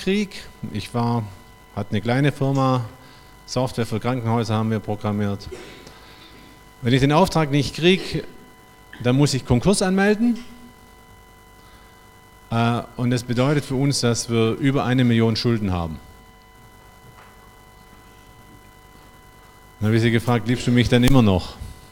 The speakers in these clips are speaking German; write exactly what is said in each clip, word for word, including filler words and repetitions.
Krieg. Ich war, hatte eine kleine Firma, Software für Krankenhäuser haben wir programmiert. Wenn ich den Auftrag nicht kriege, dann muss ich Konkurs anmelden. Äh, und das bedeutet für uns, dass wir über eine Million Schulden haben. Dann habe ich sie gefragt, liebst du mich dann immer noch?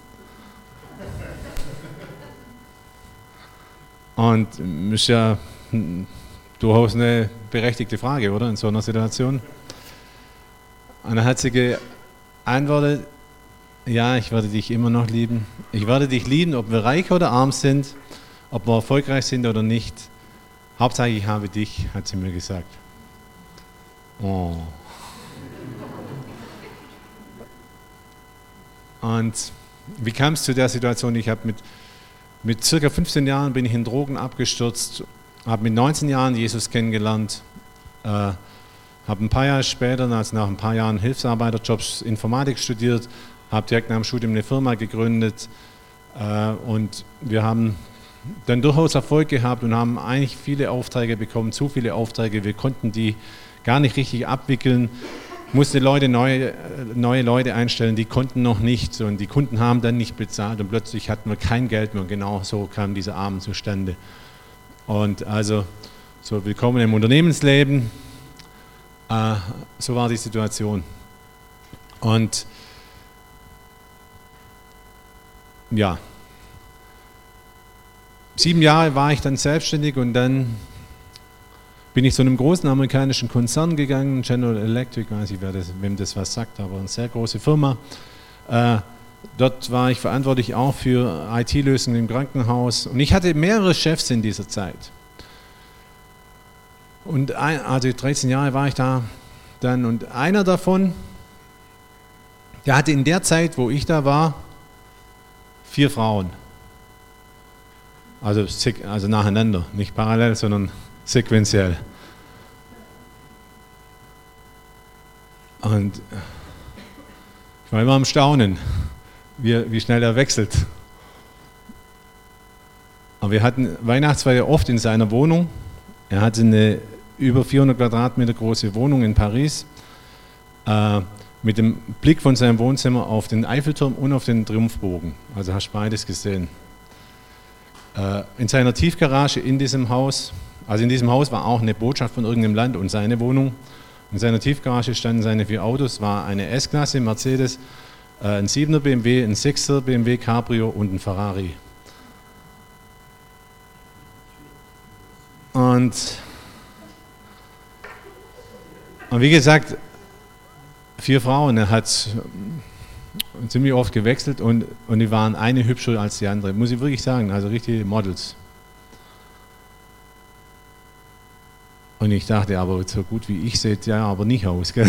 Und das ist ja durchaus eine berechtigte Frage, oder, in so einer Situation. Und dann hat sie geantwortet, ja, ich werde dich immer noch lieben. Ich werde dich lieben, ob wir reich oder arm sind, ob wir erfolgreich sind oder nicht. Hauptsache, ich habe dich, hat sie mir gesagt. Oh. Und wie kam es zu der Situation? Ich habe mit, mit circa fünfzehn Jahren bin ich in Drogen abgestürzt, habe mit neunzehn Jahren Jesus kennengelernt, äh, habe ein paar Jahre später, also nach ein paar Jahren Hilfsarbeiterjobs, Informatik studiert, habe direkt nach dem Studium eine Firma gegründet äh, und wir haben dann durchaus Erfolg gehabt und haben eigentlich viele Aufträge bekommen, zu viele Aufträge, wir konnten die gar nicht richtig abwickeln. Musste Leute, neue, neue Leute einstellen, die konnten noch nicht und die Kunden haben dann nicht bezahlt und plötzlich hatten wir kein Geld mehr und genau so kam dieser Abend zustande. Und also so willkommen im Unternehmensleben, äh, so war die Situation. Und ja, sieben Jahre war ich dann selbstständig und dann bin ich zu einem großen amerikanischen Konzern gegangen, General Electric, weiß ich, wer das, wem das was sagt, aber eine sehr große Firma. Äh, dort war ich verantwortlich auch für I T-Lösungen im Krankenhaus und ich hatte mehrere Chefs in dieser Zeit. Und ein, also dreizehn Jahre war ich da dann und einer davon, der hatte in der Zeit, wo ich da war, vier Frauen. Also, also nacheinander, nicht parallel, sondern sequenziell. Und ich war immer am Staunen, wie, wie schnell er wechselt. Aber wir hatten Weihnachtsfeier oft in seiner Wohnung. Er hatte eine über vierhundert Quadratmeter große Wohnung in Paris äh, mit dem Blick von seinem Wohnzimmer auf den Eiffelturm und auf den Triumphbogen. Also hast du beides gesehen. Äh, in seiner Tiefgarage in diesem Haus, also in diesem Haus war auch eine Botschaft von irgendeinem Land und seine Wohnung. In seiner Tiefgarage standen seine vier Autos, war eine S-Klasse, Mercedes, äh, ein siebener B M W, ein sechser B M W Cabrio und ein Ferrari. Und, und wie gesagt, vier Frauen, er hat ziemlich oft gewechselt und, und die waren eine hübscher als die andere, muss ich wirklich sagen, also richtige Models. Und ich dachte, aber so gut wie ich seht ja aber nicht aus. Gell?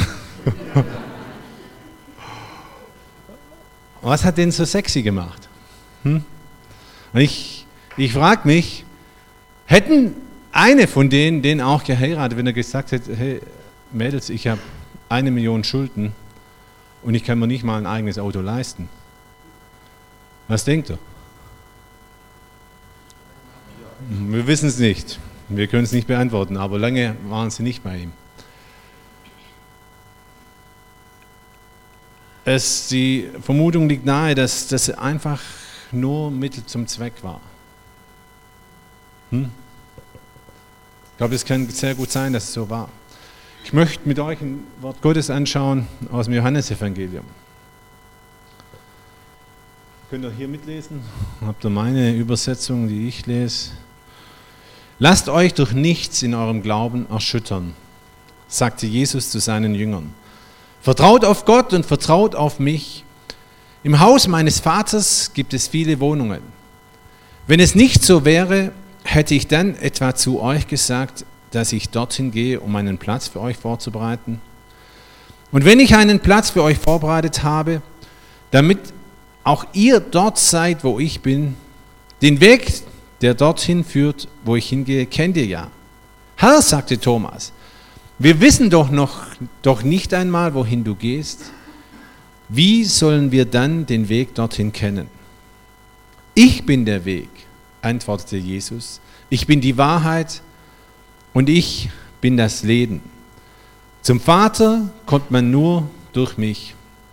Was hat den so sexy gemacht? Hm? Und ich, ich frage mich, hätten eine von denen den auch geheiratet, wenn er gesagt hätte, hey Mädels, ich habe eine Million Schulden und ich kann mir nicht mal ein eigenes Auto leisten. Was denkt ihr? Wir wissen es nicht. Wir können es nicht beantworten, aber lange waren sie nicht bei ihm. Es, die Vermutung liegt nahe, dass das einfach nur Mittel zum Zweck war. Hm? Ich glaube, es kann sehr gut sein, dass es so war. Ich möchte mit euch ein Wort Gottes anschauen aus dem Johannesevangelium. Könnt ihr hier mitlesen? Habt ihr meine Übersetzung, die ich lese? Lasst euch durch nichts in eurem Glauben erschüttern, sagte Jesus zu seinen Jüngern. Vertraut auf Gott und vertraut auf mich. Im Haus meines Vaters gibt es viele Wohnungen. Wenn es nicht so wäre, hätte ich dann etwa zu euch gesagt, dass ich dorthin gehe, um einen Platz für euch vorzubereiten. Und wenn ich einen Platz für euch vorbereitet habe, damit auch ihr dort seid, wo ich bin, den Weg, der dorthin führt, wo ich hingehe, kennt ihr ja. Herr, sagte Thomas, wir wissen doch noch doch nicht einmal, wohin du gehst. Wie sollen wir dann den Weg dorthin kennen? Ich bin der Weg, antwortete Jesus. Ich bin die Wahrheit und ich bin das Leben. Zum Vater kommt man nur durch mich.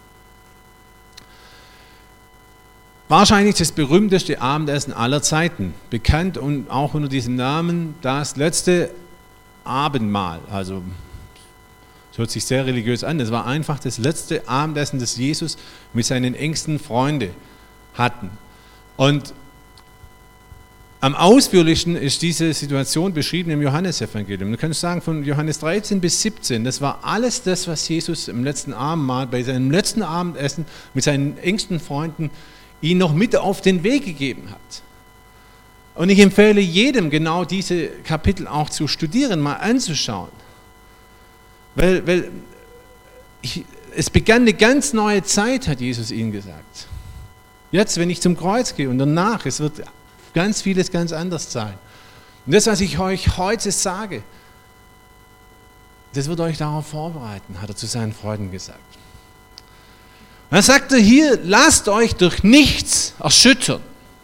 Wahrscheinlich das berühmteste Abendessen aller Zeiten, bekannt und auch unter diesem Namen das letzte Abendmahl. Also, es hört sich sehr religiös an. Das war einfach das letzte Abendessen, das Jesus mit seinen engsten Freunden hatten. Und am ausführlichsten ist diese Situation beschrieben im Johannesevangelium. Du kannst sagen, von Johannes dreizehn bis siebzehn, das war alles das, was Jesus im letzten Abendmahl, bei seinem letzten Abendessen mit seinen engsten Freunden ihn noch mit auf den Weg gegeben hat. Und ich empfehle jedem, genau diese Kapitel auch zu studieren, mal anzuschauen. Weil, weil ich, es begann eine ganz neue Zeit, hat Jesus ihnen gesagt. Jetzt, wenn ich zum Kreuz gehe und danach, es wird ganz vieles ganz anders sein. Und das, was ich euch heute sage, das wird euch darauf vorbereiten, hat er zu seinen Freunden gesagt. Und dann sagt er hier, lasst euch durch nichts erschüttern.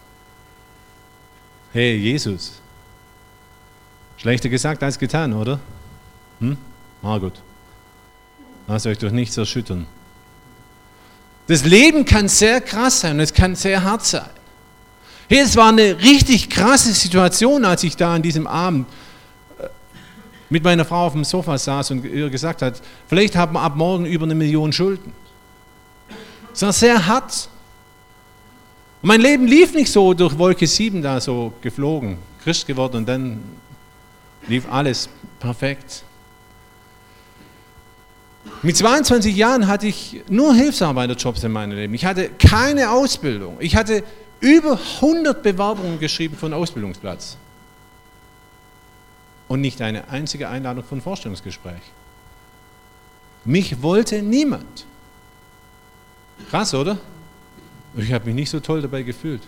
Hey, Jesus. Schlechter gesagt als getan, oder? Hm? Ah, gut. Lasst euch durch nichts erschüttern. Das Leben kann sehr krass sein und es kann sehr hart sein. Hey, es war eine richtig krasse Situation, als ich da an diesem Abend mit meiner Frau auf dem Sofa saß und ihr gesagt hat, vielleicht haben wir ab morgen über eine Million Schulden. Es war sehr hart. Und mein Leben lief nicht so durch Wolke sieben da so geflogen, Christ geworden und dann lief alles perfekt. Mit zweiundzwanzig Jahren hatte ich nur Hilfsarbeiterjobs in meinem Leben. Ich hatte keine Ausbildung. Ich hatte über hundert Bewerbungen geschrieben für einen Ausbildungsplatz. Und nicht eine einzige Einladung für ein Vorstellungsgespräch. Mich wollte niemand. Krass, oder? Ich habe mich nicht so toll dabei gefühlt.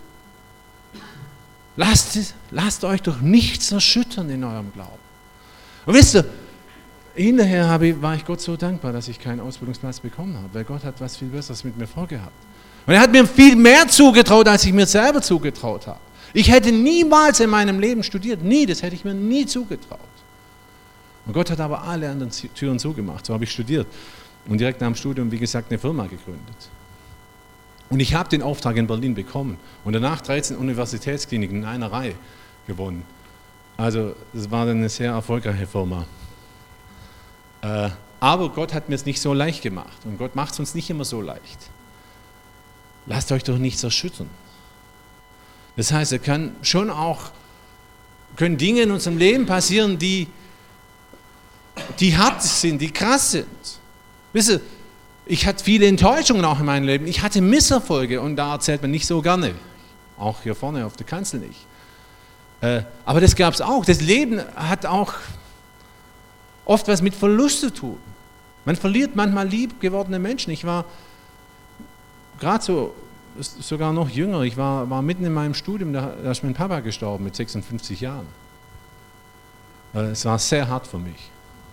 Lasst, lasst euch doch nichts erschüttern in eurem Glauben. Und wisst ihr, hinterher habe ich, war ich Gott so dankbar, dass ich keinen Ausbildungsplatz bekommen habe, weil Gott hat was viel Besseres mit mir vorgehabt. Und er hat mir viel mehr zugetraut, als ich mir selber zugetraut habe. Ich hätte niemals in meinem Leben studiert, nie, das hätte ich mir nie zugetraut. Und Gott hat aber alle anderen Türen zugemacht, so habe ich studiert. Und direkt nach dem Studium, wie gesagt, eine Firma gegründet. Und ich habe den Auftrag in Berlin bekommen und danach dreizehn Universitätskliniken in einer Reihe gewonnen. Also das war dann eine sehr erfolgreiche Firma. Äh, aber Gott hat mir es nicht so leicht gemacht und Gott macht es uns nicht immer so leicht. Lasst euch doch nichts erschüttern. Das heißt, er kann schon auch, können Dinge in unserem Leben passieren, die, die hart sind, die krass sind. Wisst ihr, ich hatte viele Enttäuschungen auch in meinem Leben. Ich hatte Misserfolge und da erzählt man nicht so gerne. Auch hier vorne auf der Kanzel nicht. Äh, aber das gab es auch. Das Leben hat auch oft was mit Verlust zu tun. Man verliert manchmal lieb gewordene Menschen. Ich war gerade so, sogar noch jünger. Ich war, war mitten in meinem Studium, da, da ist mein Papa gestorben mit sechsundfünfzig Jahren. Äh, es war sehr hart für mich.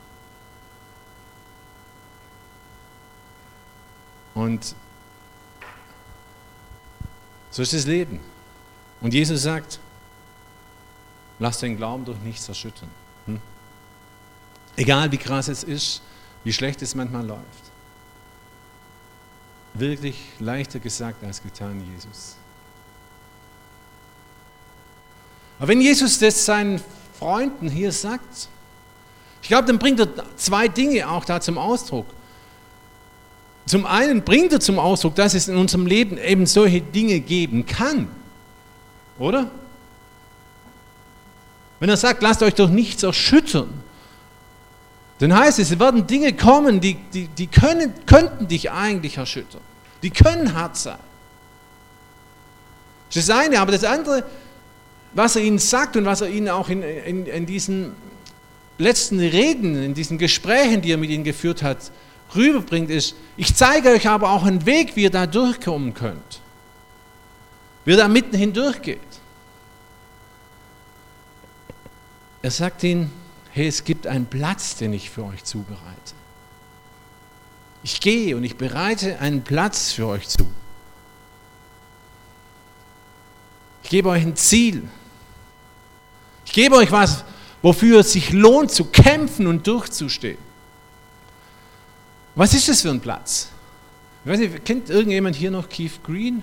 Und so ist das Leben. Und Jesus sagt, lasst den Glauben durch nichts erschüttern. Hm? Egal wie krass es ist, wie schlecht es manchmal läuft. Wirklich leichter gesagt als getan, Jesus. Aber wenn Jesus das seinen Freunden hier sagt, ich glaube, dann bringt er zwei Dinge auch da zum Ausdruck. Zum einen bringt er zum Ausdruck, dass es in unserem Leben eben solche Dinge geben kann. Oder? Wenn er sagt, lasst euch doch nichts erschüttern, dann heißt es, es werden Dinge kommen, die, die, die können, könnten dich eigentlich erschüttern. Die können hart sein. Das ist das eine, aber das andere, was er ihnen sagt und was er ihnen auch in, in, in diesen letzten Reden, in diesen Gesprächen, die er mit ihnen geführt hat, rüberbringt, ist, ich zeige euch aber auch einen Weg, wie ihr da durchkommen könnt. Wie ihr da mitten hindurchgeht. Er sagt ihnen, hey, es gibt einen Platz, den ich für euch zubereite. Ich gehe und ich bereite einen Platz für euch zu. Ich gebe euch ein Ziel. Ich gebe euch was, wofür es sich lohnt zu kämpfen und durchzustehen. Was ist das für ein Platz? Ich weiß nicht, kennt irgendjemand hier noch Keith Green?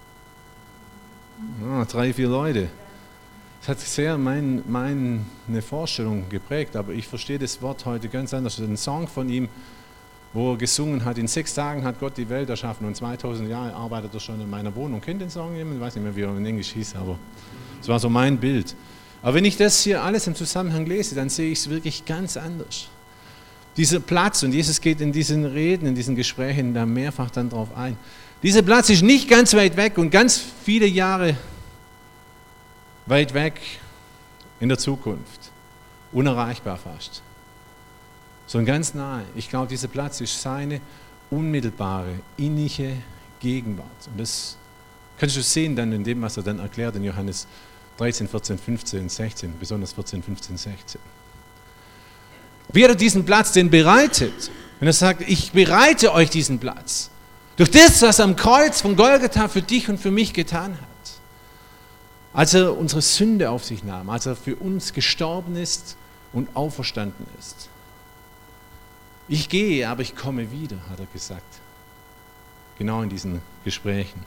Ah, drei, vier Leute. Das hat sehr mein, meine Vorstellung geprägt, aber ich verstehe das Wort heute ganz anders. Ein Song von ihm, wo er gesungen hat, in sechs Tagen hat Gott die Welt erschaffen und zweitausend Jahre arbeitet er schon in meiner Wohnung. Kennt den Song jemand? Ich weiß nicht mehr, wie er in Englisch hieß, aber das war so mein Bild. Aber wenn ich das hier alles im Zusammenhang lese, dann sehe ich es wirklich ganz anders. Dieser Platz, und Jesus geht in diesen Reden, in diesen Gesprächen da mehrfach dann drauf ein. Dieser Platz ist nicht ganz weit weg und ganz viele Jahre weit weg in der Zukunft, unerreichbar fast, sondern ganz nahe. Ich glaube, dieser Platz ist seine unmittelbare, innige Gegenwart. Und das kannst du sehen dann in dem, was er dann erklärt in Johannes dreizehn, vierzehn, fünfzehn, sechzehn, besonders vierzehn, fünfzehn, sechzehn. Wie hat er diesen Platz denn bereitet? Wenn er sagt, ich bereite euch diesen Platz. Durch das, was er am Kreuz von Golgatha für dich und für mich getan hat. Als er unsere Sünde auf sich nahm, als er für uns gestorben ist und auferstanden ist. Ich gehe, aber ich komme wieder, hat er gesagt. Genau in diesen Gesprächen.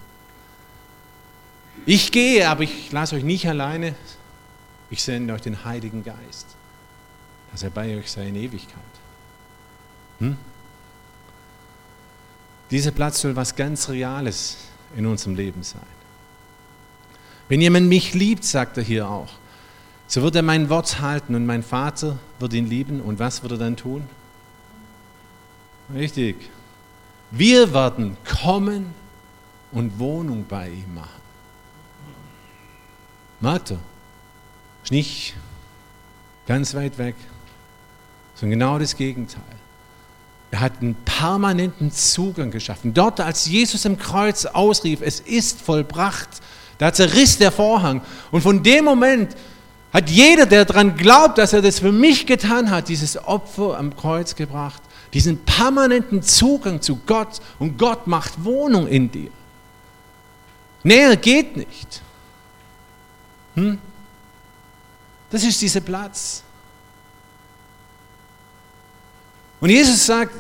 Ich gehe, aber ich lasse euch nicht alleine. Ich sende euch den Heiligen Geist, dass er bei euch sei in Ewigkeit. Hm? Dieser Platz soll was ganz Reales in unserem Leben sein. Wenn jemand mich liebt, sagt er hier auch, so wird er mein Wort halten und mein Vater wird ihn lieben. Und was wird er dann tun? Richtig. Wir werden kommen und Wohnung bei ihm machen. Merkt er? Ist nicht ganz weit weg, sondern genau das Gegenteil. Er hat einen permanenten Zugang geschaffen. Dort, als Jesus am Kreuz ausrief, es ist vollbracht, da zerriss der Vorhang. Und von dem Moment hat jeder, der daran glaubt, dass er das für mich getan hat, dieses Opfer am Kreuz gebracht, diesen permanenten Zugang zu Gott. Und Gott macht Wohnung in dir. Näher geht nicht. Hm? Das ist dieser Platz. Und Jesus sagt,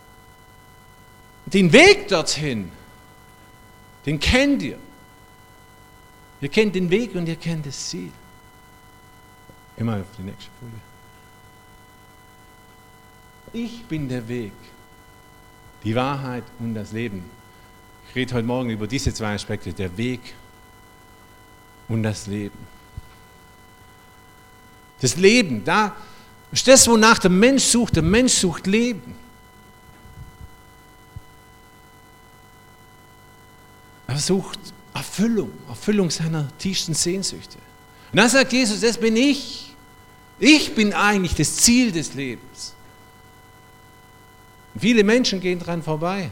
den Weg dorthin, den kennt ihr. Ihr kennt den Weg und ihr kennt das Ziel. Immer auf die nächste Folie. Ich bin der Weg, die Wahrheit und das Leben. Ich rede heute Morgen über diese zwei Aspekte, der Weg und das Leben. Das Leben, da ist das, wonach der Mensch sucht. Der Mensch sucht Leben. Er sucht Erfüllung, Erfüllung seiner tiefsten Sehnsüchte. Und dann sagt Jesus, das bin ich. Ich bin eigentlich das Ziel des Lebens. Und viele Menschen gehen dran vorbei.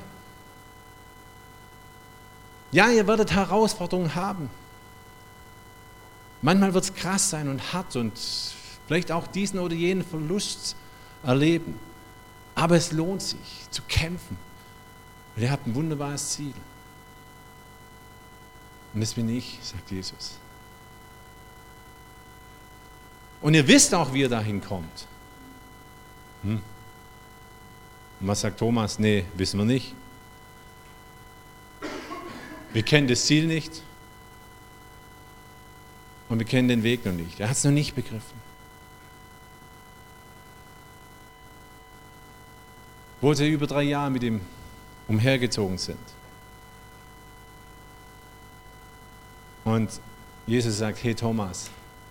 Ja, ihr werdet Herausforderungen haben. Manchmal wird es krass sein und hart und vielleicht auch diesen oder jenen Verlust erleben. Aber es lohnt sich zu kämpfen. Und ihr habt ein wunderbares Ziel. Und das bin ich, sagt Jesus. Und ihr wisst auch, wie ihr dahin kommt. Hm? Und was sagt Thomas? Nee, wissen wir nicht. Wir kennen das Ziel nicht. Und wir kennen den Weg noch nicht. Er hat es noch nicht begriffen. Wo sie über drei Jahre mit ihm umhergezogen sind. Und Jesus sagt, hey Thomas,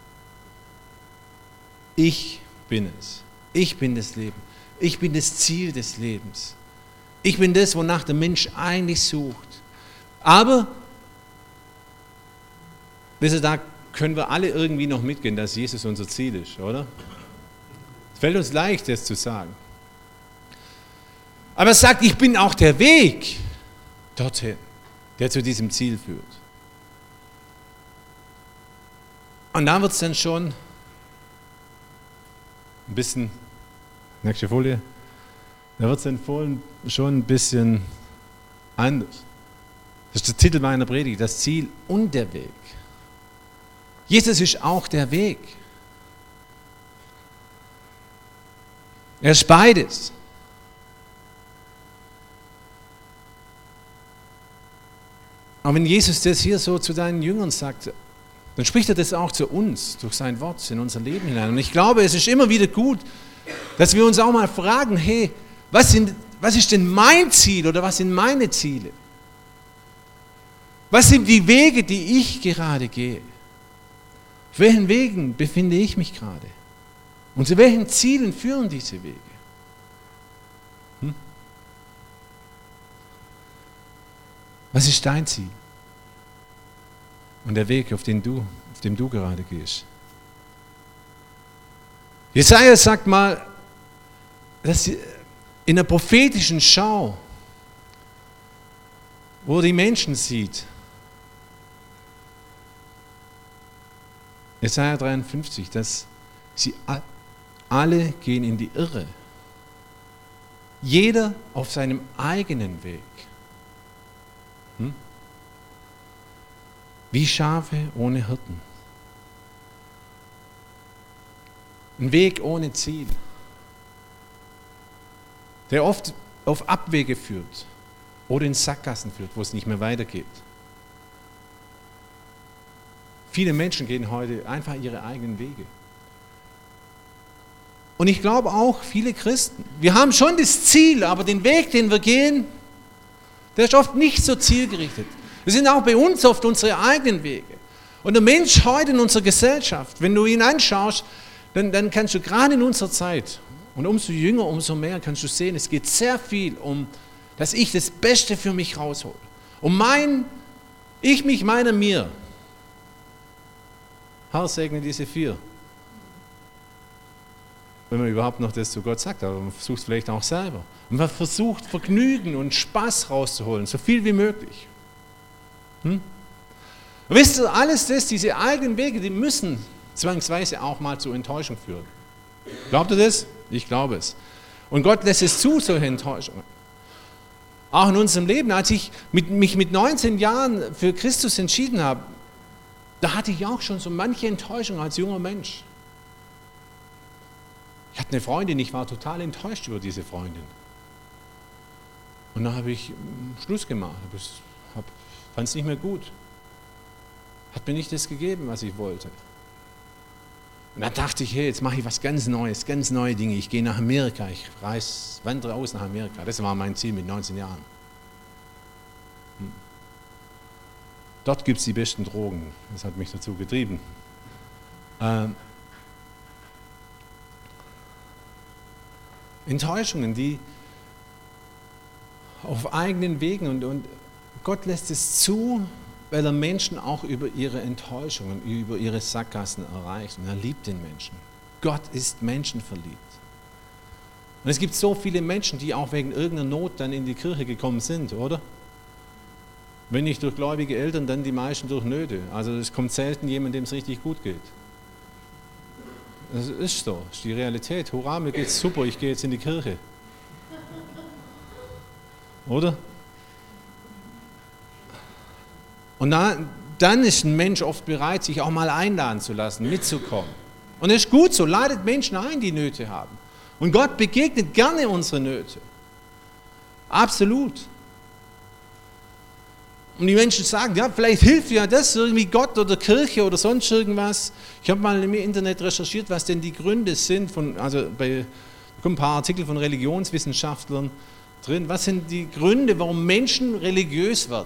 ich bin es. Ich bin das Leben. Ich bin das Ziel des Lebens. Ich bin das, wonach der Mensch eigentlich sucht. Aber, wisst ihr, da können wir alle irgendwie noch mitgehen, dass Jesus unser Ziel ist, oder? Es fällt uns leicht, das zu sagen. Aber er sagt, ich bin auch der Weg dorthin, der zu diesem Ziel führt. Und da wird es dann schon ein bisschen, nächste Folie, da wird es dann schon ein bisschen anders. Das ist der Titel meiner Predigt, das Ziel und der Weg. Jesus ist auch der Weg. Er ist beides. Aber wenn Jesus das hier so zu deinen Jüngern sagt, dann spricht er das auch zu uns, durch sein Wort in unser Leben hinein. Und ich glaube, es ist immer wieder gut, dass wir uns auch mal fragen, hey, was, sind, was ist denn mein Ziel oder was sind meine Ziele? Was sind die Wege, die ich gerade gehe? Auf welchen Wegen befinde ich mich gerade? Und zu welchen Zielen führen diese Wege? Hm? Was ist dein Ziel? Und der Weg, auf den du, auf dem du gerade gehst. Jesaja sagt mal, dass in der prophetischen Schau, wo er die Menschen sieht, Jesaja dreiundfünfzig, dass sie alle gehen in die Irre. Jeder auf seinem eigenen Weg. Hm? Wie Schafe ohne Hirten. Ein Weg ohne Ziel, der oft auf Abwege führt oder in Sackgassen führt, wo es nicht mehr weitergeht. Viele Menschen gehen heute einfach ihre eigenen Wege. Und ich glaube auch, viele Christen, wir haben schon das Ziel, aber den Weg, den wir gehen, der ist oft nicht so zielgerichtet. Wir sind auch bei uns oft unsere eigenen Wege. Und der Mensch heute in unserer Gesellschaft, wenn du ihn anschaust, dann, dann kannst du gerade in unserer Zeit, und umso jünger, umso mehr kannst du sehen, es geht sehr viel um, dass ich das Beste für mich raushole. Um mein, ich, mich, meiner, mir. Herr, segne diese vier. Wenn man überhaupt noch das zu Gott sagt, aber man versucht es vielleicht auch selber. Und man versucht Vergnügen und Spaß rauszuholen, so viel wie möglich. Hm? Wisst ihr, alles das, diese eigenen Wege, die müssen zwangsweise auch mal zur Enttäuschung führen. Glaubt ihr das? Ich glaube es. Und Gott lässt es zu, solche Enttäuschungen. Auch in unserem Leben, als ich mit, mich mit neunzehn Jahren für Christus entschieden habe, da hatte ich auch schon so manche Enttäuschung als junger Mensch. Ich hatte eine Freundin, ich war total enttäuscht über diese Freundin. Und dann habe ich Schluss gemacht, fand es nicht mehr gut. Hat mir nicht das gegeben, was ich wollte. Und dann dachte ich, hey, jetzt mache ich was ganz Neues, ganz neue Dinge. Ich gehe nach Amerika, ich reise, wandere aus nach Amerika. Das war mein Ziel mit neunzehn Jahren. Hm. Dort gibt es die besten Drogen. Das hat mich dazu getrieben. Ähm, Enttäuschungen, die auf eigenen Wegen und, und Gott lässt es zu, weil er Menschen auch über ihre Enttäuschungen, über ihre Sackgassen erreicht. Und er liebt den Menschen. Gott ist menschenverliebt. Und es gibt so viele Menschen, die auch wegen irgendeiner Not dann in die Kirche gekommen sind, oder? Wenn nicht durch gläubige Eltern, dann die meisten durch Nöte. Also es kommt selten jemand, dem es richtig gut geht. Das ist so, das ist die Realität. Hurra, mir geht's super, ich gehe jetzt in die Kirche. Oder? Und dann, dann ist ein Mensch oft bereit, sich auch mal einladen zu lassen, mitzukommen. Und es ist gut so, ladet Menschen ein, die Nöte haben. Und Gott begegnet gerne unsere Nöte. Absolut. Und die Menschen sagen, ja, vielleicht hilft ja das irgendwie Gott oder Kirche oder sonst irgendwas. Ich habe mal im Internet recherchiert, was denn die Gründe sind, von, also bei, da kommen ein paar Artikel von Religionswissenschaftlern drin. Was sind die Gründe, warum Menschen religiös werden?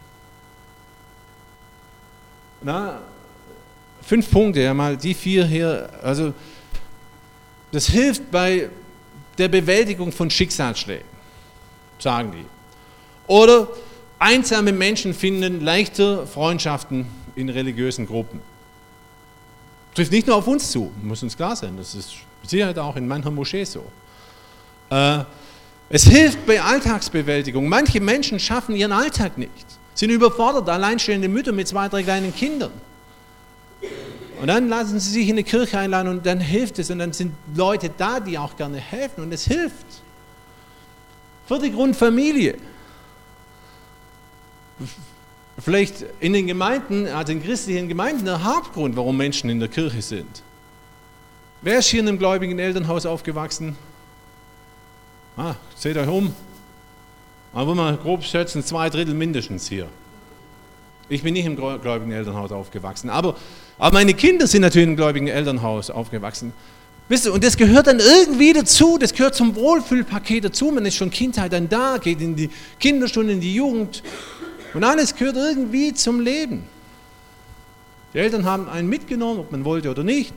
Na, fünf Punkte, ja mal die vier hier. Also das hilft bei der Bewältigung von Schicksalsschlägen, sagen die. Oder einsame Menschen finden leichter Freundschaften in religiösen Gruppen. Trifft nicht nur auf uns zu, muss uns klar sein, das ist mit Sicherheit auch in mancher Moschee so. Äh, es hilft bei Alltagsbewältigung. Manche Menschen schaffen ihren Alltag nicht, sind überfordert, alleinstehende Mütter mit zwei, drei kleinen Kindern. Und dann lassen sie sich in eine Kirche einladen und dann hilft es und dann sind Leute da, die auch gerne helfen und es hilft. Vierte Grund, Familie. Vielleicht in den Gemeinden, also in christlichen Gemeinden, der Hauptgrund, warum Menschen in der Kirche sind. Wer ist hier in einem gläubigen Elternhaus aufgewachsen? Ah, seht euch um. Aber wenn man grob schätzen, zwei Drittel mindestens hier. Ich bin nicht im gläubigen Elternhaus aufgewachsen, aber, aber meine Kinder sind natürlich im gläubigen Elternhaus aufgewachsen. Wisst ihr, und das gehört dann irgendwie dazu, das gehört zum Wohlfühlpaket dazu. Man ist schon Kindheit dann da, geht in die Kinderstunde, in die Jugend und alles gehört irgendwie zum Leben. Die Eltern haben einen mitgenommen, ob man wollte oder nicht.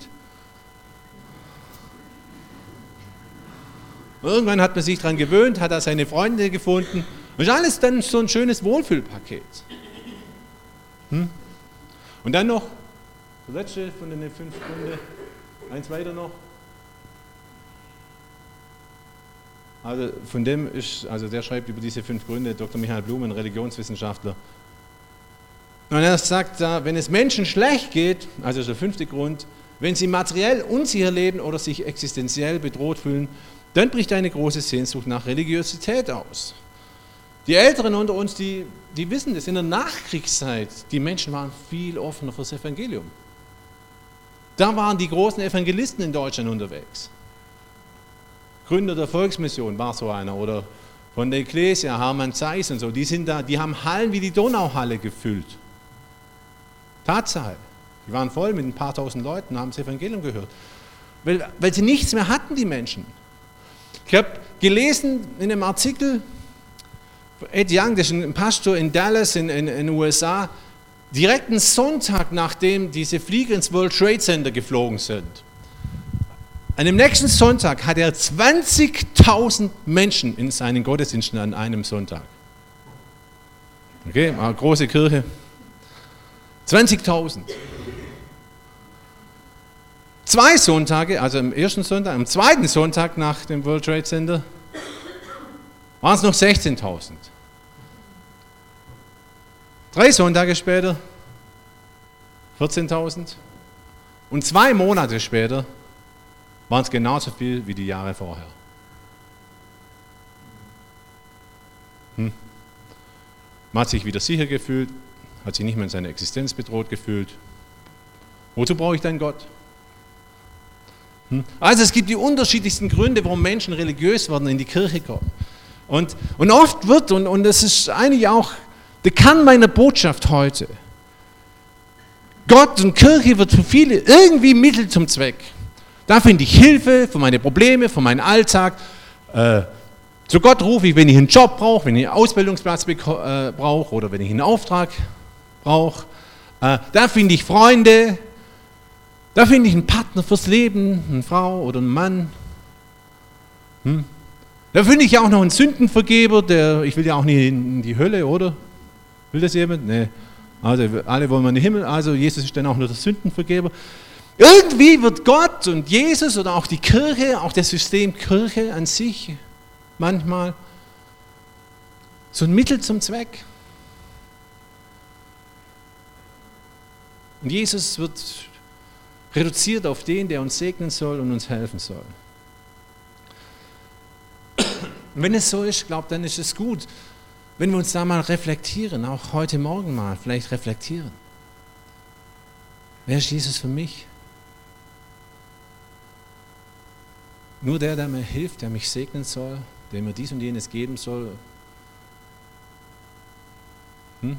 Irgendwann hat man sich daran gewöhnt, hat da seine Freunde gefunden. Und ist alles dann so ein schönes Wohlfühlpaket. Hm? Und dann noch, der letzte von den fünf Gründen, eins weiter noch. Also von dem ist, also der schreibt über diese fünf Gründe, Doktor Michael Blum, ein Religionswissenschaftler. Und er sagt da, wenn es Menschen schlecht geht, also der fünfte Grund, wenn sie materiell unsicher leben oder sich existenziell bedroht fühlen, dann bricht eine große Sehnsucht nach Religiosität aus. Die Älteren unter uns, die, die wissen das, in der Nachkriegszeit, die Menschen waren viel offener fürs Evangelium. Da waren die großen Evangelisten in Deutschland unterwegs. Gründer der Volksmission war so einer, oder von der Ecclesia, Hermann Zeiss und so, die sind da, die haben Hallen wie die Donauhalle gefüllt. Tatsache. Die waren voll mit ein paar tausend Leuten, haben das Evangelium gehört. Weil, weil sie nichts mehr hatten, die Menschen. Ich habe gelesen in einem Artikel, Ed Young, das ist ein Pastor in Dallas in den U S A, direkt einen Sonntag, nachdem diese Flieger ins World Trade Center geflogen sind. An dem nächsten Sonntag hat er zwanzigtausend Menschen in seinen Gottesdiensten an einem Sonntag. Okay, eine große Kirche. zwanzigtausend. Zwei Sonntage, also am ersten Sonntag, am zweiten Sonntag nach dem World Trade Center, waren es noch sechzehntausend. Drei Sonntage später vierzehntausend. Und zwei Monate später waren es genauso viel wie die Jahre vorher. Hm. Man hat sich wieder sicher gefühlt, hat sich nicht mehr in seiner Existenz bedroht gefühlt. Wozu brauche ich denn Gott? Hm. Also es gibt die unterschiedlichsten Gründe, warum Menschen religiös werden, in die Kirche kommen. Und, und oft wird, und, und das ist eigentlich auch der Kern meiner Botschaft heute, Gott und Kirche wird für viele irgendwie Mittel zum Zweck. Da finde ich Hilfe für meine Probleme, für meinen Alltag. Äh, zu Gott rufe ich, wenn ich einen Job brauche, wenn ich einen Ausbildungsplatz äh, brauche oder wenn ich einen Auftrag brauche. Äh, da finde ich Freunde. Da finde ich einen Partner fürs Leben, eine Frau oder einen Mann. Hm. Da finde ich auch noch einen Sündenvergeber, der, ich will ja auch nicht in die Hölle, oder? Will das jemand? Nee. Also alle wollen wir in den Himmel, also Jesus ist dann auch nur der Sündenvergeber. Irgendwie wird Gott und Jesus oder auch die Kirche, auch das System Kirche an sich manchmal so ein Mittel zum Zweck. Und Jesus wird reduziert auf den, der uns segnen soll und uns helfen soll. Und wenn es so ist, glaubt, dann ist es gut, wenn wir uns da mal reflektieren, auch heute Morgen mal vielleicht reflektieren. Wer ist Jesus für mich? Nur der, der mir hilft, der mich segnen soll, der mir dies und jenes geben soll. Hm?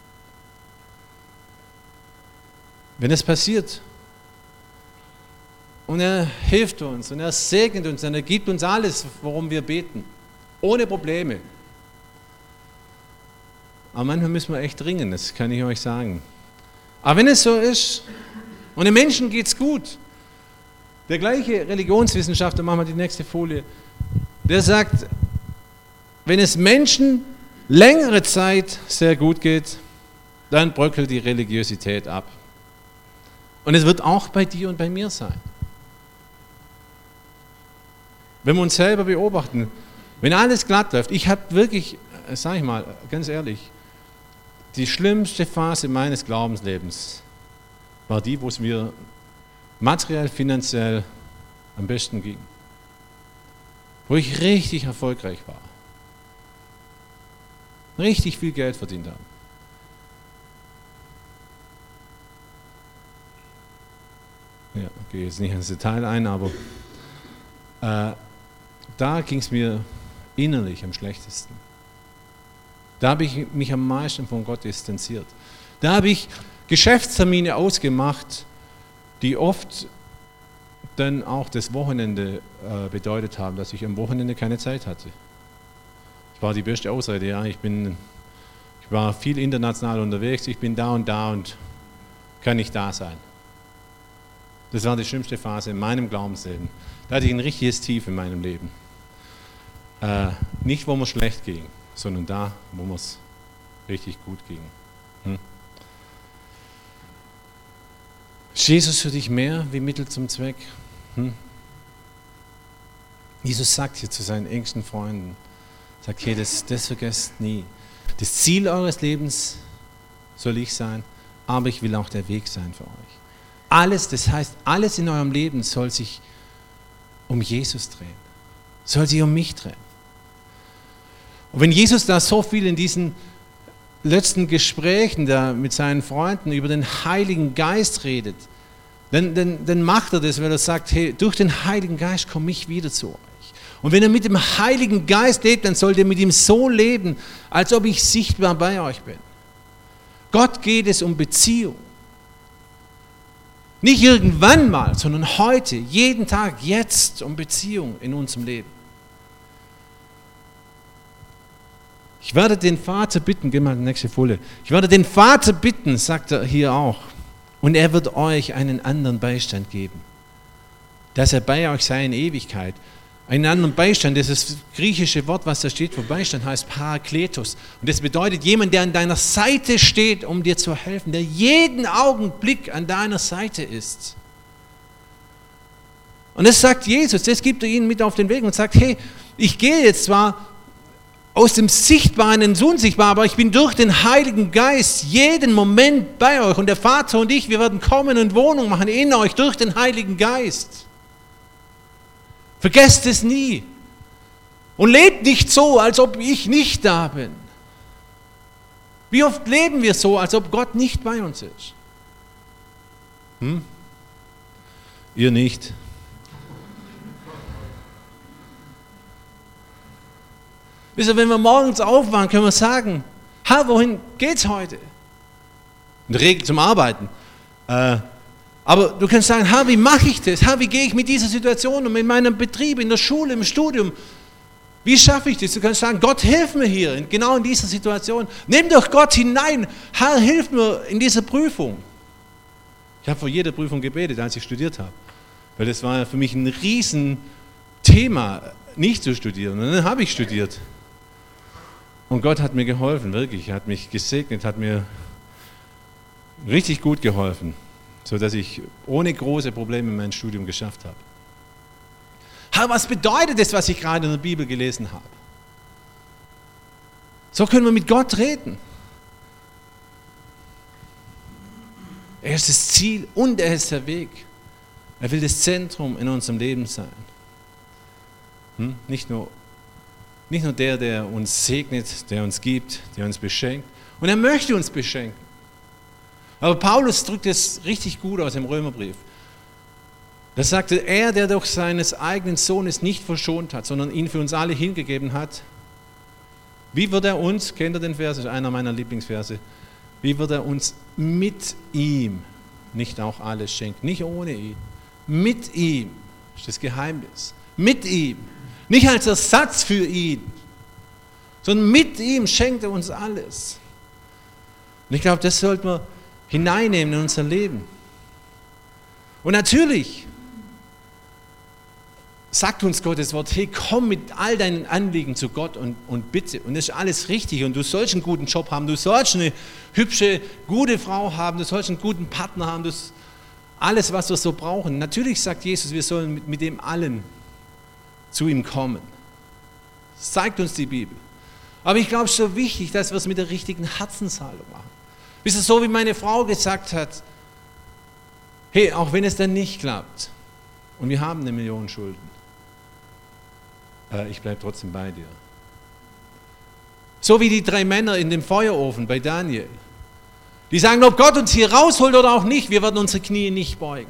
Wenn es passiert und er hilft uns und er segnet uns und er gibt uns alles, worum wir beten, ohne Probleme. Aber manchmal müssen wir echt ringen, das kann ich euch sagen. Aber wenn es so ist und den Menschen geht es gut, der gleiche Religionswissenschaftler, machen wir die nächste Folie, der sagt, wenn es Menschen längere Zeit sehr gut geht, dann bröckelt die Religiosität ab. Und es wird auch bei dir und bei mir sein. Wenn wir uns selber beobachten, wenn alles glatt läuft, ich habe wirklich, sage ich mal, ganz ehrlich, die schlimmste Phase meines Glaubenslebens war die, wo es mir materiell, finanziell am besten ging. Wo ich richtig erfolgreich war. Richtig viel Geld verdient habe. Ja, ich gehe jetzt nicht ins Detail ein, aber äh, da ging es mir innerlich am schlechtesten. Da habe ich mich am meisten von Gott distanziert. Da habe ich Geschäftstermine ausgemacht, die oft dann auch das Wochenende äh, bedeutet haben, dass ich am Wochenende keine Zeit hatte. Das war die beste Ausrede, ja, ich bin, ich war viel international unterwegs, ich bin da und da und kann nicht da sein. Das war die schlimmste Phase in meinem Glaubensleben. Da hatte ich ein richtiges Tief in meinem Leben. Äh, nicht, wo mir schlecht ging, sondern da, wo mir es richtig gut ging. Hm? Ist Jesus für dich mehr wie Mittel zum Zweck? Hm? Jesus sagt hier zu seinen engsten Freunden, sagt, hey, das, das vergesst nie. Das Ziel eures Lebens soll ich sein, aber ich will auch der Weg sein für euch. Alles, das heißt, alles in eurem Leben soll sich um Jesus drehen, soll sich um mich drehen. Und wenn Jesus da so viel in diesen letzten Gesprächen da mit seinen Freunden über den Heiligen Geist redet, dann, dann, dann macht er das, weil er sagt, hey, durch den Heiligen Geist komme ich wieder zu euch. Und wenn er mit dem Heiligen Geist lebt, dann sollt ihr mit ihm so leben, als ob ich sichtbar bei euch bin. Gott geht es um Beziehung. Nicht irgendwann mal, sondern heute, jeden Tag, jetzt um Beziehung in unserem Leben. Ich werde den Vater bitten, geh mal die nächste Folie. Ich werde den Vater bitten, sagt er hier auch, und er wird euch einen anderen Beistand geben, dass er bei euch sei in Ewigkeit. Einen anderen Beistand, das ist das griechische Wort, was da steht für Beistand, heißt Parakletos. Und das bedeutet jemand, der an deiner Seite steht, um dir zu helfen, der jeden Augenblick an deiner Seite ist. Und das sagt Jesus, das gibt er ihnen mit auf den Weg und sagt, hey, ich gehe jetzt zwar aus dem Sichtbaren ins Unsichtbare, aber ich bin durch den Heiligen Geist jeden Moment bei euch. Und der Vater und ich, wir werden kommen und Wohnung machen in euch durch den Heiligen Geist. Vergesst es nie. Und lebt nicht so, als ob ich nicht da bin. Wie oft leben wir so, als ob Gott nicht bei uns ist? Hm? Ihr nicht. Wisst ihr, wenn wir morgens aufwachen, können wir sagen, Herr, wohin geht's heute? In der Regel zum Arbeiten. Äh, Aber du kannst sagen, Herr, wie mache ich das? Herr, wie gehe ich mit dieser Situation um, in meinem Betrieb, in der Schule, im Studium? Wie schaffe ich das? Du kannst sagen, Gott, hilf mir hier, genau in dieser Situation. Nimm doch Gott hinein. Herr, hilf mir in dieser Prüfung. Ich habe vor jeder Prüfung gebetet, als ich studiert habe. Weil das war für mich ein Riesenthema, nicht zu studieren. Und dann habe ich studiert. Und Gott hat mir geholfen, wirklich. Er hat mich gesegnet, hat mir richtig gut geholfen, sodass ich ohne große Probleme mein Studium geschafft habe. Aber was bedeutet das, was ich gerade in der Bibel gelesen habe? So können wir mit Gott reden. Er ist das Ziel und er ist der Weg. Er will das Zentrum in unserem Leben sein. Hm? Nicht nur, nicht nur der, der uns segnet, der uns gibt, der uns beschenkt. Und er möchte uns beschenken. Aber Paulus drückt es richtig gut aus im Römerbrief. Da sagte er, der durch seines eigenen Sohnes nicht verschont hat, sondern ihn für uns alle hingegeben hat. Wie wird er uns, kennt ihr den Vers, das ist einer meiner Lieblingsverse, wie wird er uns mit ihm nicht auch alles schenken? Nicht ohne ihn. Mit ihm ist das Geheimnis. Mit ihm. Nicht als Ersatz für ihn, sondern mit ihm schenkt er uns alles. Und ich glaube, das sollten wir hineinnehmen in unser Leben. Und natürlich sagt uns Gottes Wort, hey, komm mit all deinen Anliegen zu Gott und, und bitte. Und das ist alles richtig. Und du sollst einen guten Job haben, du sollst eine hübsche, gute Frau haben, du sollst einen guten Partner haben, das alles, was wir so brauchen. Natürlich sagt Jesus, wir sollen mit, mit dem allen zu ihm kommen. Das zeigt uns die Bibel. Aber ich glaube, es ist so wichtig, dass wir es mit der richtigen Herzenshaltung machen. Wisst ihr, so wie meine Frau gesagt hat, hey, auch wenn es dann nicht klappt und wir haben eine Million Schulden, äh, ich bleibe trotzdem bei dir. So wie die drei Männer in dem Feuerofen bei Daniel. Die sagen, ob Gott uns hier rausholt oder auch nicht, wir werden unsere Knie nicht beugen.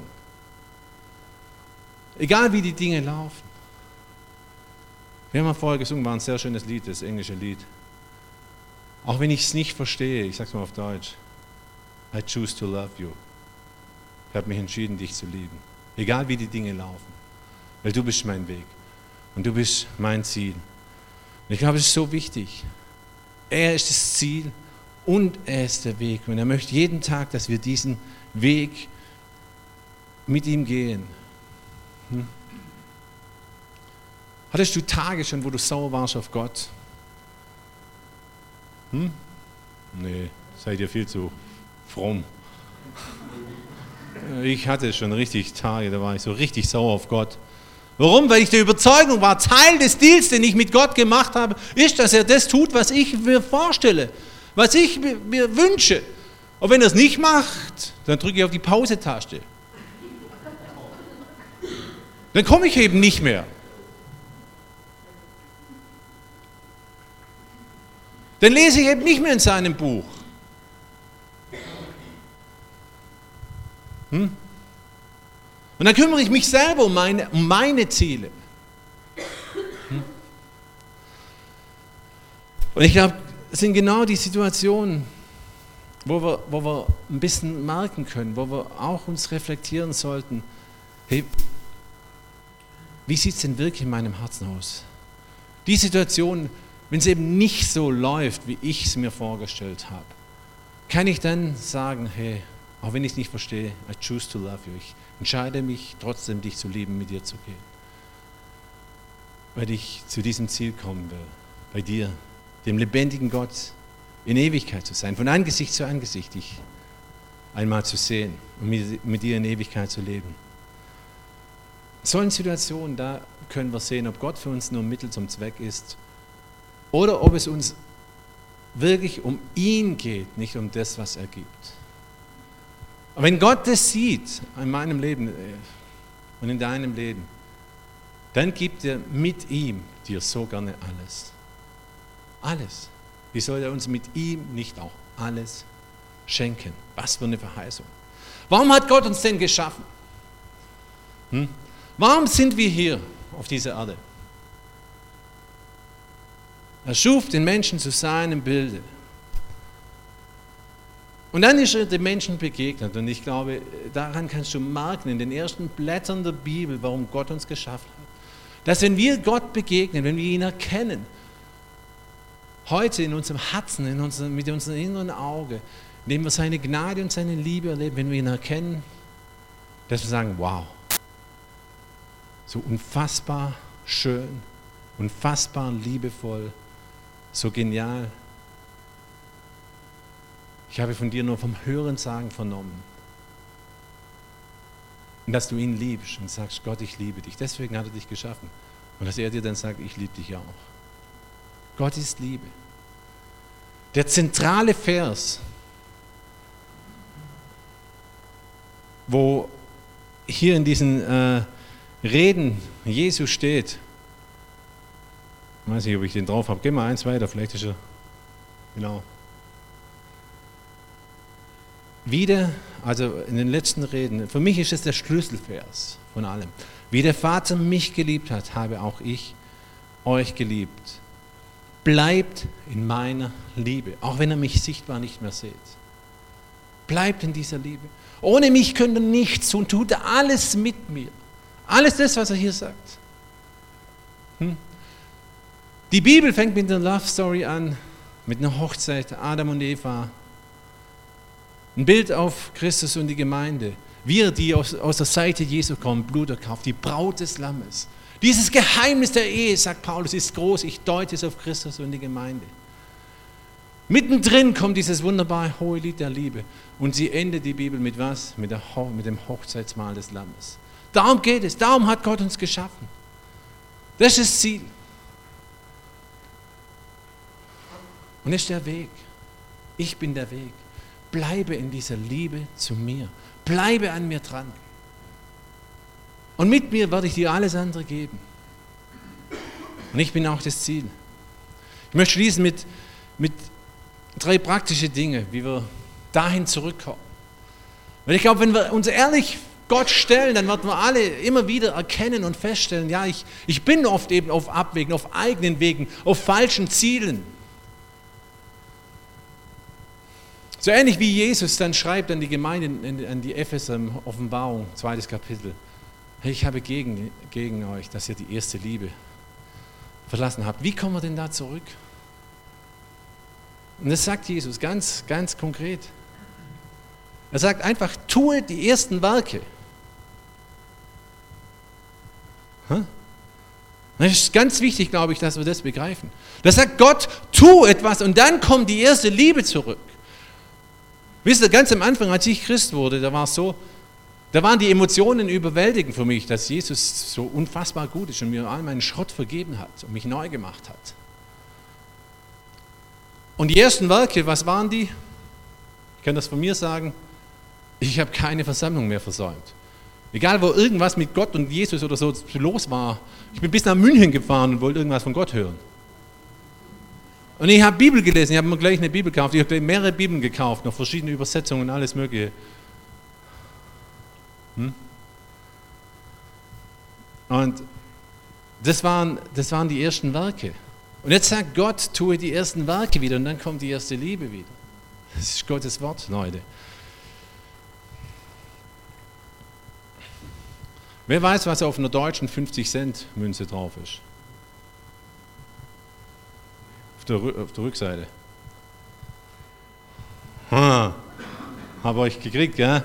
Egal wie die Dinge laufen. Wir haben ja vorher gesungen, war ein sehr schönes Lied, das englische Lied. Auch wenn ich es nicht verstehe, ich sage es mal auf Deutsch. I choose to love you. Ich habe mich entschieden, dich zu lieben. Egal wie die Dinge laufen. Weil du bist mein Weg. Und du bist mein Ziel. Und ich glaube, es ist so wichtig. Er ist das Ziel und er ist der Weg. Und er möchte jeden Tag, dass wir diesen Weg mit ihm gehen. Hm? Hattest du Tage schon, wo du sauer warst auf Gott? Hm? Nee, seid ihr viel zu fromm. Ich hatte schon richtig Tage, da war ich so richtig sauer auf Gott. Warum? Weil ich der Überzeugung war, Teil des Deals, den ich mit Gott gemacht habe, ist, dass er das tut, was ich mir vorstelle, was ich mir wünsche. Und wenn er es nicht macht, dann drücke ich auf die Pause-Taste. Dann komme ich eben nicht mehr. Dann lese ich eben nicht mehr in seinem Buch. Hm? Und dann kümmere ich mich selber um meine, um meine Ziele. Hm? Und ich glaube, es sind genau die Situationen, wo wir, wo wir ein bisschen merken können, wo wir auch uns reflektieren sollten, hey, wie sieht es denn wirklich in meinem Herzen aus? Die Situation, wenn es eben nicht so läuft, wie ich es mir vorgestellt habe, kann ich dann sagen, hey, auch wenn ich es nicht verstehe, I choose to love you. Ich entscheide mich trotzdem, dich zu lieben, mit dir zu gehen. Weil ich zu diesem Ziel kommen will, bei dir, dem lebendigen Gott, in Ewigkeit zu sein, von Angesicht zu Angesicht dich einmal zu sehen und mit, mit dir in Ewigkeit zu leben. In solchen Situationen, da können wir sehen, ob Gott für uns nur ein Mittel zum Zweck ist oder ob es uns wirklich um ihn geht, nicht um das, was er gibt. Und wenn Gott das sieht in meinem Leben und in deinem Leben, dann gibt er mit ihm dir so gerne alles. Alles. Wie soll er uns mit ihm nicht auch alles schenken? Was für eine Verheißung. Warum hat Gott uns denn geschaffen? Hm? Warum sind wir hier auf dieser Erde? Er schuf den Menschen zu seinem Bilde. Und dann ist er den Menschen begegnet. Und ich glaube, daran kannst du merken, in den ersten Blättern der Bibel, warum Gott uns geschaffen hat. Dass wenn wir Gott begegnen, wenn wir ihn erkennen, heute in unserem Herzen, in unserem, mit unserem inneren Auge, indem wir seine Gnade und seine Liebe erleben, wenn wir ihn erkennen, dass wir sagen, wow, so unfassbar schön, unfassbar liebevoll, so genial. Ich habe von dir nur vom Hörensagen vernommen. Und dass du ihn liebst und sagst, Gott, ich liebe dich. Deswegen hat er dich geschaffen. Und dass er dir dann sagt, ich liebe dich auch. Gott ist Liebe. Der zentrale Vers, wo hier in diesen äh, Reden Jesu steht, ich weiß nicht, ob ich den drauf habe, geh mal eins weiter, vielleicht ist er, genau. Wieder, also in den letzten Reden, für mich ist es der Schlüsselvers von allem. Wie der Vater mich geliebt hat, habe auch ich euch geliebt. Bleibt in meiner Liebe, auch wenn ihr mich sichtbar nicht mehr seht. Bleibt in dieser Liebe. Ohne mich könnt ihr nichts tun, tut alles mit mir. Alles das, was er hier sagt. Hm? Die Bibel fängt mit einer Love Story an, mit einer Hochzeit, Adam und Eva. Ein Bild auf Christus und die Gemeinde. Wir, die aus, aus der Seite Jesu kommen, Blut erkauft, die Braut des Lammes. Dieses Geheimnis der Ehe, sagt Paulus, ist groß. Ich deute es auf Christus und die Gemeinde. Mittendrin kommt dieses wunderbare hohe Lied der Liebe. Und sie endet die Bibel mit was? Mit, der Ho- mit dem Hochzeitsmahl des Lammes. Darum geht es. Darum hat Gott uns geschaffen. Das ist das Ziel. Und das ist der Weg. Ich bin der Weg. Bleibe in dieser Liebe zu mir. Bleibe an mir dran. Und mit mir werde ich dir alles andere geben. Und ich bin auch das Ziel. Ich möchte schließen mit, mit drei praktischen Dingen, wie wir dahin zurückkommen. Weil ich glaube, wenn wir uns ehrlich Gott stellen, dann werden wir alle immer wieder erkennen und feststellen, ja, ich, ich bin oft eben auf Abwägen, auf eigenen Wegen, auf falschen Zielen. So ähnlich wie Jesus dann schreibt an die Gemeinde, an die Epheser im Offenbarung, zweites Kapitel. Hey, ich habe gegen, gegen euch, dass ihr die erste Liebe verlassen habt. Wie kommen wir denn da zurück? Und das sagt Jesus ganz, ganz konkret. Er sagt einfach, tue die ersten Werke. Das ist ganz wichtig, glaube ich, dass wir das begreifen. Da sagt Gott, tu etwas und dann kommt die erste Liebe zurück. Wisst ihr, ganz am Anfang, als ich Christ wurde, da war es so, da waren die Emotionen überwältigend für mich, dass Jesus so unfassbar gut ist und mir all meinen Schrott vergeben hat und mich neu gemacht hat. Und die ersten Werke, was waren die? Ich kann das von mir sagen, ich habe keine Versammlung mehr versäumt. Egal, wo irgendwas mit Gott und Jesus oder so los war. Ich bin bis nach München gefahren und wollte irgendwas von Gott hören. Und ich habe Bibel gelesen, ich habe mir gleich eine Bibel gekauft, ich habe gleich mehrere Bibeln gekauft, noch verschiedene Übersetzungen und alles Mögliche. Hm? Und das waren, das waren die ersten Werke. Und jetzt sagt Gott, tue die ersten Werke wieder und dann kommt die erste Liebe wieder. Das ist Gottes Wort, Leute. Wer weiß, was auf einer deutschen fünfzig Cent Münze drauf ist? Auf der, auf der Rückseite. Ha, habe euch gekriegt, gell?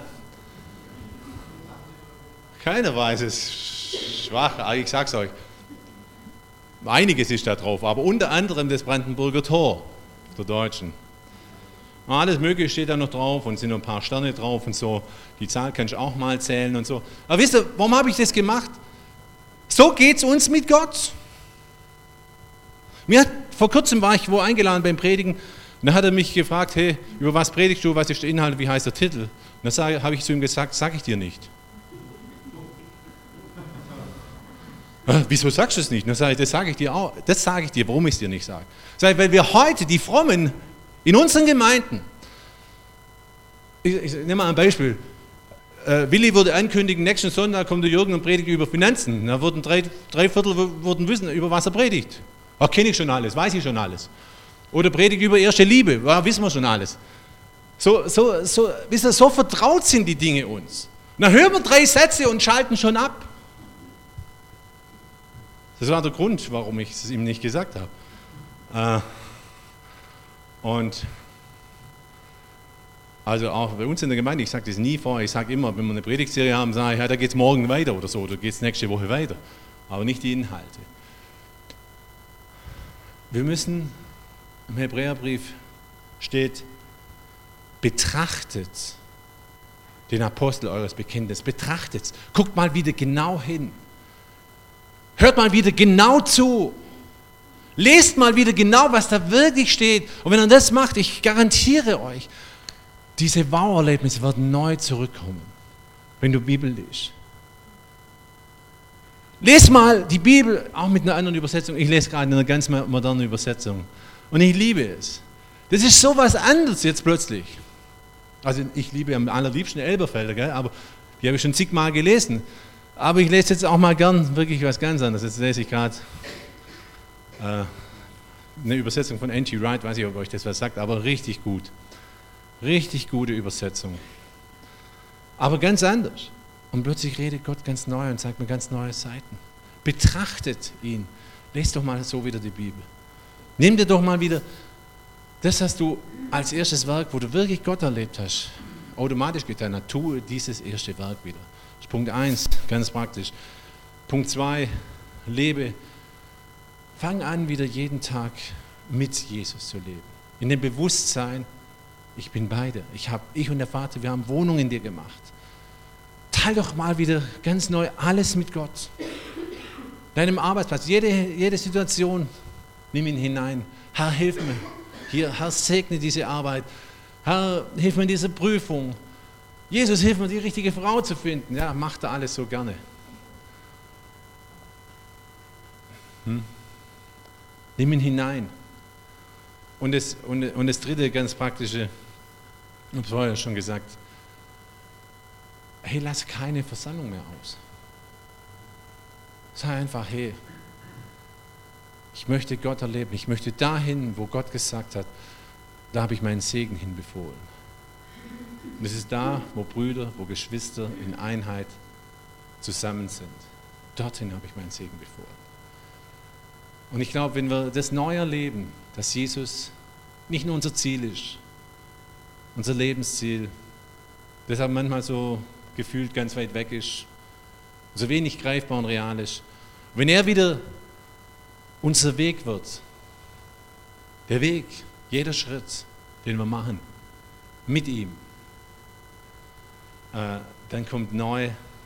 Keiner weiß es. Schwach, ich sag's euch. Einiges ist da drauf, aber unter anderem das Brandenburger Tor, der Deutschen. Alles Mögliche steht da noch drauf und sind noch ein paar Sterne drauf und so. Die Zahl kannst du auch mal zählen und so. Aber wisst ihr, warum habe ich das gemacht? So geht es uns mit Gott. Mir hat, vor kurzem war ich wo eingeladen beim Predigen und da hat er mich gefragt, hey, über was predigst du, was ist der Inhalt, wie heißt der Titel? Und da habe ich zu ihm gesagt, sag ich dir nicht. Äh, wieso sagst du es nicht? Und dann sage ich, das sage ich dir auch, das sage ich dir, warum ich es dir nicht sage. Sag ich, weil wir heute, die Frommen, in unseren Gemeinden, ich, ich nehme mal ein Beispiel, äh, Willi würde ankündigen, nächsten Sonntag kommt der Jürgen und predigt über Finanzen. Da würden drei, drei Viertel würden wissen, über was er predigt. Ach, kenne ich schon alles, weiß ich schon alles. Oder predigt über erste Liebe, ja, wissen wir schon alles. So, so, so, wisst ihr, so vertraut sind die Dinge uns. Dann hören wir drei Sätze und schalten schon ab. Das war der Grund, warum ich es ihm nicht gesagt habe. Äh, Und also auch bei uns in der Gemeinde, ich sage das nie vor, ich sage immer, wenn wir eine Predigtserie haben, sage ich, ja, da geht es morgen weiter oder so, oder geht es nächste Woche weiter, aber nicht die Inhalte. Wir müssen, im Hebräerbrief steht, betrachtet den Apostel eures Bekenntnisses, betrachtet, guckt mal wieder genau hin, hört mal wieder genau zu. Lest mal wieder genau, was da wirklich steht. Und wenn ihr das macht, ich garantiere euch, diese Wow-Erlebnisse werden neu zurückkommen, wenn du Bibel liest. Lest mal die Bibel, auch mit einer anderen Übersetzung. Ich lese gerade in einer ganz modernen Übersetzung. Und ich liebe es. Das ist so was anderes jetzt plötzlich. Also ich liebe am allerliebsten Elberfelder, gell? Aber die habe ich schon zigmal gelesen. Aber ich lese jetzt auch mal gern wirklich was ganz anderes. Jetzt lese ich gerade eine Übersetzung von N T Wright, weiß ich, ob euch das was sagt, aber richtig gut. Richtig gute Übersetzung. Aber ganz anders. Und plötzlich redet Gott ganz neu und sagt mir ganz neue Seiten. Betrachtet ihn. Lest doch mal so wieder die Bibel. Nimm dir doch mal wieder das, was du als erstes Werk, wo du wirklich Gott erlebt hast, automatisch getan hast. Tue dieses erste Werk wieder. Das ist Punkt eins, ganz praktisch. Punkt zwei, lebe. Fang an, wieder jeden Tag mit Jesus zu leben. In dem Bewusstsein, ich bin bei dir. Ich, hab, ich und der Vater, wir haben Wohnung in dir gemacht. Teil doch mal wieder ganz neu alles mit Gott. Deinem Arbeitsplatz, jede, jede Situation, nimm ihn hinein. Herr, hilf mir. Hier, Herr, segne diese Arbeit. Herr, hilf mir in dieser Prüfung. Jesus, hilf mir, die richtige Frau zu finden. Ja, macht er alles so gerne. Hm? Nimm ihn hinein. Und das, und, und das dritte ganz praktische, ich habe es vorher schon gesagt, hey, lass keine Versammlung mehr aus. Sag einfach, hey, ich möchte Gott erleben, ich möchte dahin, wo Gott gesagt hat, da habe ich meinen Segen hinbefohlen. Und es ist da, wo Brüder, wo Geschwister in Einheit zusammen sind. Dorthin habe ich meinen Segen befohlen. Und ich glaube, wenn wir das neu erleben, dass Jesus nicht nur unser Ziel ist, unser Lebensziel, das aber manchmal so gefühlt ganz weit weg ist, so wenig greifbar und real ist. Wenn er wieder unser Weg wird, der Weg, jeder Schritt, den wir machen, mit ihm, äh, dann kommt neu,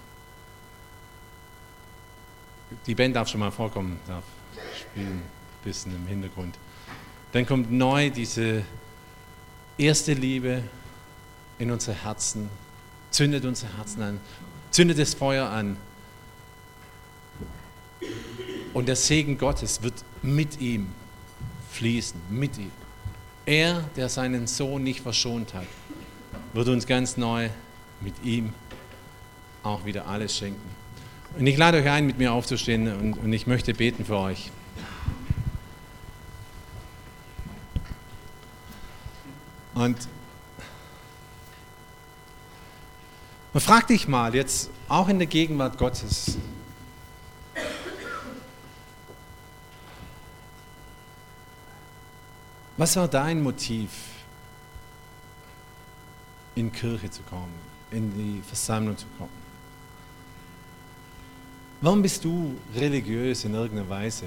die Band darf schon mal vorkommen, darf spielen, ein bisschen im Hintergrund. Dann kommt neu diese erste Liebe in unser Herzen, zündet unser Herzen an, zündet das Feuer an. Und der Segen Gottes wird mit ihm fließen, mit ihm. Er, der seinen Sohn nicht verschont hat, wird uns ganz neu mit ihm auch wieder alles schenken. Und ich lade euch ein, mit mir aufzustehen und, und ich möchte beten für euch. Und man fragt dich mal jetzt, auch in der Gegenwart Gottes, was war dein Motiv, in die Kirche zu kommen, in die Versammlung zu kommen? Warum bist du religiös in irgendeiner Weise?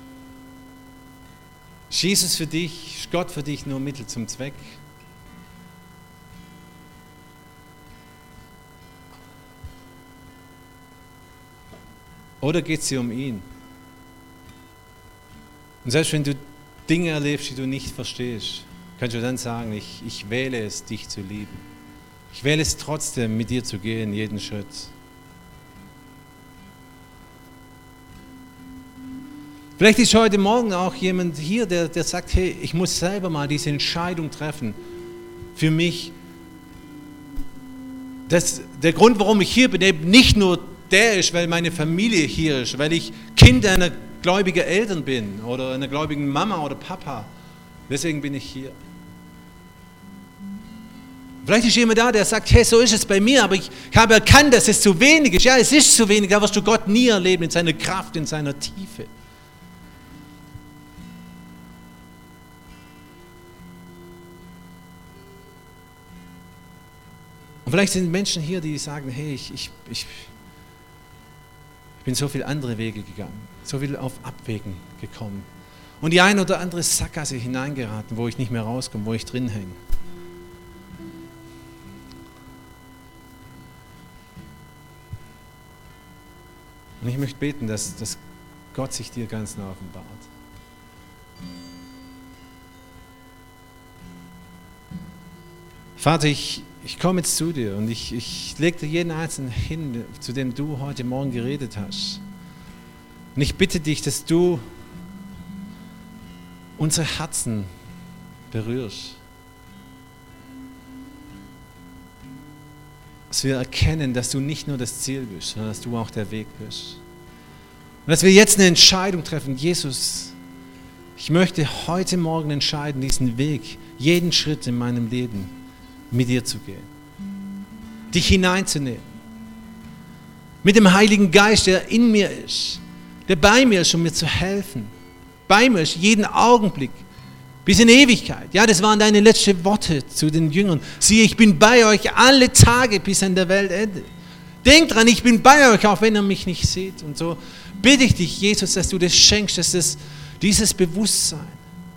Ist Jesus für dich, ist Gott für dich nur Mittel zum Zweck? Oder geht es dir um ihn? Und selbst wenn du Dinge erlebst, die du nicht verstehst, kannst du dann sagen, ich, ich wähle es, dich zu lieben. Ich wähle es trotzdem, mit dir zu gehen, jeden Schritt. Vielleicht ist heute Morgen auch jemand hier, der, der sagt, hey, ich muss selber mal diese Entscheidung treffen für mich. Das, der Grund, warum ich hier bin, eben nicht nur der ist, weil meine Familie hier ist, weil ich Kind einer gläubigen Eltern bin oder einer gläubigen Mama oder Papa. Deswegen bin ich hier. Vielleicht ist jemand da, der sagt, hey, so ist es bei mir, aber ich habe erkannt, dass es zu wenig ist. Ja, es ist zu wenig, da wirst du Gott nie erleben in seiner Kraft, in seiner Tiefe. Und vielleicht sind Menschen hier, die sagen, hey, ich, ich, ich, ich bin so viele andere Wege gegangen, so viel auf Abwägen gekommen. Und die eine oder andere Sackgasse hineingeraten, wo ich nicht mehr rauskomme, wo ich drin hänge. Und ich möchte beten, dass, dass Gott sich dir ganz nah offenbart. Vater, ich, ich komme jetzt zu dir und ich, ich lege dir jeden Einzelnen hin, zu dem du heute Morgen geredet hast. Und ich bitte dich, dass du unsere Herzen berührst. Dass wir erkennen, dass du nicht nur das Ziel bist, sondern dass du auch der Weg bist. Und dass wir jetzt eine Entscheidung treffen, Jesus, ich möchte heute Morgen entscheiden, diesen Weg, jeden Schritt in meinem Leben mit dir zu gehen. Dich hineinzunehmen. Mit dem Heiligen Geist, der in mir ist, der bei mir ist, um mir zu helfen. Bei mir ist jeden Augenblick, bis in Ewigkeit. Ja, das waren deine letzten Worte zu den Jüngern. Siehe, ich bin bei euch alle Tage bis an der Weltende. Denkt dran, ich bin bei euch, auch wenn ihr mich nicht seht. Und so bitte ich dich, Jesus, dass du das schenkst, dass das, dieses Bewusstsein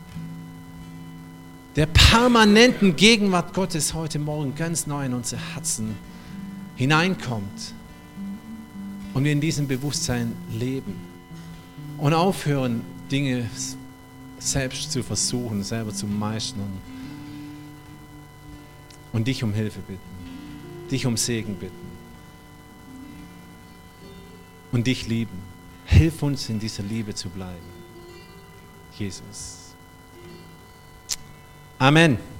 der permanenten Gegenwart Gottes heute Morgen ganz neu in unser Herzen hineinkommt und wir in diesem Bewusstsein leben und aufhören, Dinge selbst zu versuchen, selber zu meistern und dich um Hilfe bitten, dich um Segen bitten und dich lieben. Hilf uns, in dieser Liebe zu bleiben. Jesus. Amen.